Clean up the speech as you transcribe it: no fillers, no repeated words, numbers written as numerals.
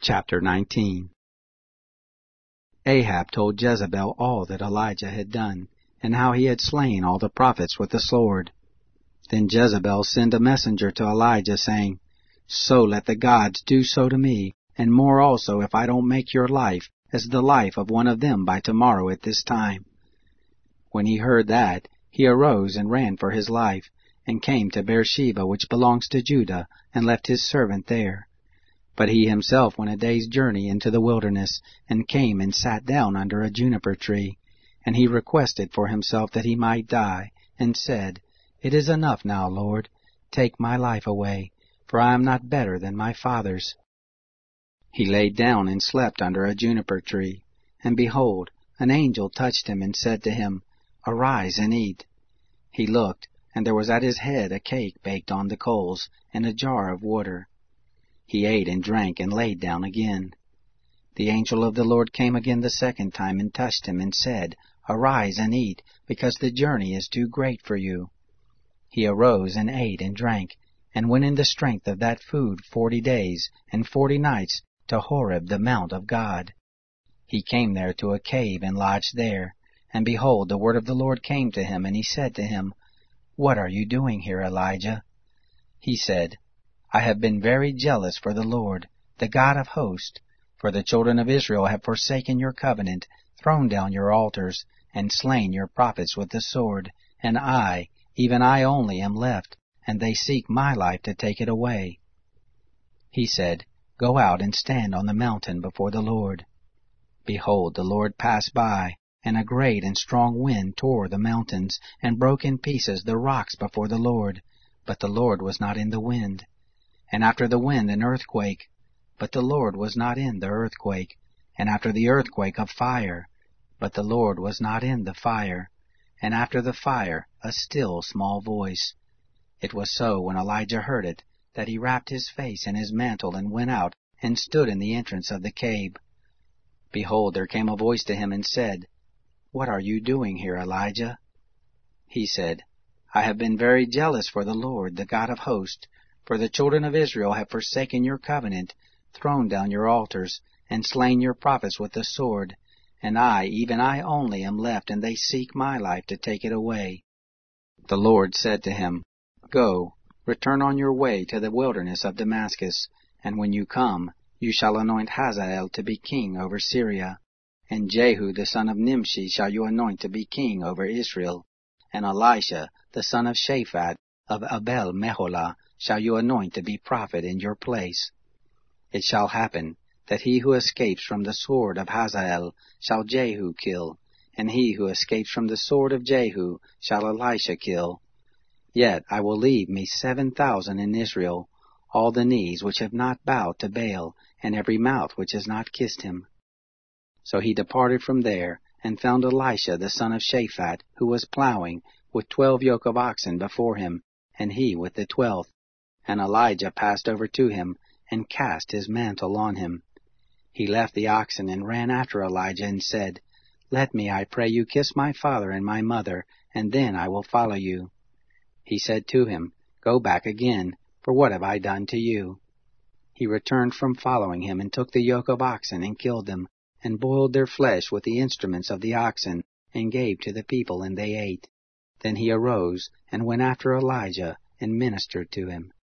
Chapter 19. Ahab told Jezebel all that Elijah had done, and how he had slain all the prophets with the sword. Then Jezebel sent a messenger to Elijah, saying, "So let the gods do so to me, and more also, if I don't make your life as the life of one of them by tomorrow at this time." When he heard that, he arose and ran for his life, and came to Beersheba, which belongs to Judah, and left his servant there. But he himself went a day's journey into the wilderness, and came and sat down under a juniper tree. And he requested for himself that he might die, and said, "It is enough now, Lord. Take my life away, for I am not better than my fathers." He laid down and slept under a juniper tree. And behold, an angel touched him and said to him, "Arise and eat." He looked, and there was at his head a cake baked on the coals, and a jar of water. He ate and drank and laid down again. The angel of the Lord came again the second time and touched him and said, "Arise and eat, because the journey is too great for you." He arose and ate and drank, and went in the strength of that food 40 days and 40 nights to Horeb, the mount of God. He came there to a cave and lodged there. And behold, the word of the Lord came to him, and he said to him, "What are you doing here, Elijah?" He said, "I have been very jealous for the Lord, the God of hosts, for the children of Israel have forsaken your covenant, thrown down your altars, and slain your prophets with the sword, and I, even I only, am left, and they seek my life to take it away." He said, "Go out and stand on the mountain before the Lord." Behold, the Lord passed by, and a great and strong wind tore the mountains, and broke in pieces the rocks before the Lord, but the Lord was not in the wind. And after the wind an earthquake, but the Lord was not in the earthquake. And after the earthquake a fire, but the Lord was not in the fire. And after the fire a still small voice. It was so, when Elijah heard it, that he wrapped his face in his mantle, and went out, and stood in the entrance of the cave. Behold, there came a voice to him, and said, "What are you doing here, Elijah?" He said, "I have been very jealous for the Lord, the God of hosts, for the children of Israel have forsaken your covenant, thrown down your altars, and slain your prophets with the sword. And I, even I only, am left, and they seek my life to take it away." The Lord said to him, "Go, return on your way to the wilderness of Damascus, and when you come, you shall anoint Hazael to be king over Syria. And Jehu the son of Nimshi shall you anoint to be king over Israel. And Elisha the son of Shaphat of Abel-Meholah shall you anoint to be prophet in your place. It shall happen that he who escapes from the sword of Hazael shall Jehu kill, and he who escapes from the sword of Jehu shall Elisha kill. Yet I will leave me 7,000 in Israel, all the knees which have not bowed to Baal, and every mouth which has not kissed him." So he departed from there, and found Elisha the son of Shaphat, who was plowing, with 12 yoke of oxen before him, and he with the 12th. And Elijah passed over to him, and cast his mantle on him. He left the oxen, and ran after Elijah, and said, "Let me, I pray you, kiss my father and my mother, and then I will follow you." He said to him, "Go back again, for what have I done to you?" He returned from following him, and took the yoke of oxen, and killed them, and boiled their flesh with the instruments of the oxen, and gave to the people, and they ate. Then he arose, and went after Elijah, and ministered to him.